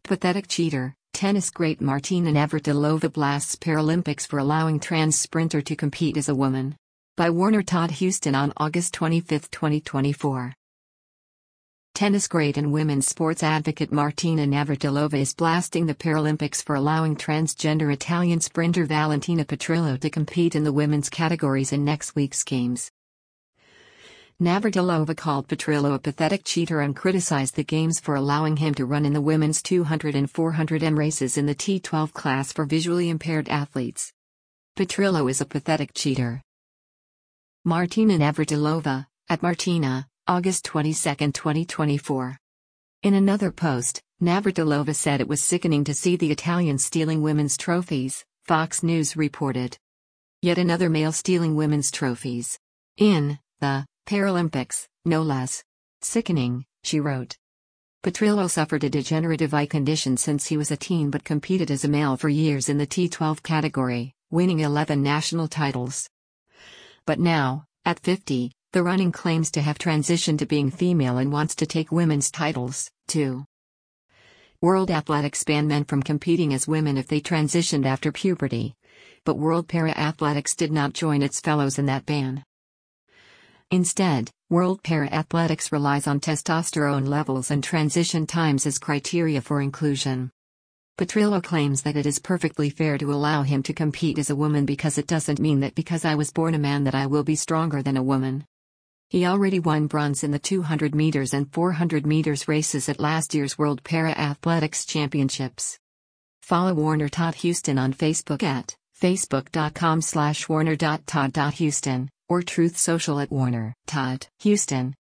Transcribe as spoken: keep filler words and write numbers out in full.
Pathetic cheater, tennis great Martina Navratilova blasts Paralympics for allowing trans sprinter to compete as a woman. By Warner Todd Houston on August twenty-fifth, twenty twenty-four. Tennis great and women's sports advocate Martina Navratilova is blasting the Paralympics for allowing transgender Italian sprinter Valentina Petrillo to compete in the women's categories in next week's games. Navratilova called Petrillo a pathetic cheater and criticized the games for allowing him to run in the women's two hundred and four hundred meters races in the T twelve class for visually impaired athletes. Petrillo is a pathetic cheater. Martina Navratilova, at Martina, August twenty-second, twenty twenty-four. In another post, Navratilova said it was sickening to see the Italians stealing women's trophies, Fox News reported. Yet another male stealing women's trophies. In the Paralympics, no less. Sickening, she wrote. Petrillo suffered a degenerative eye condition since he was a teen but competed as a male for years in the T twelve category, winning eleven national titles. But now, at fifty, the running claims to have transitioned to being female and wants to take women's titles, too. World Athletics banned men from competing as women if they transitioned after puberty. But World Para-Athletics did not join its fellows in that ban. Instead, World Para-Athletics relies on testosterone levels and transition times as criteria for inclusion. Petrillo claims that it is perfectly fair to allow him to compete as a woman because it doesn't mean that because I was born a man that I will be stronger than a woman. He already won bronze in the two hundred meters and four hundred meters races at last year's World Para-Athletics Championships. Follow Warner Todd Houston on Facebook at facebook.com slash warner.todd.houston or Truth Social at Warner Todd Houston.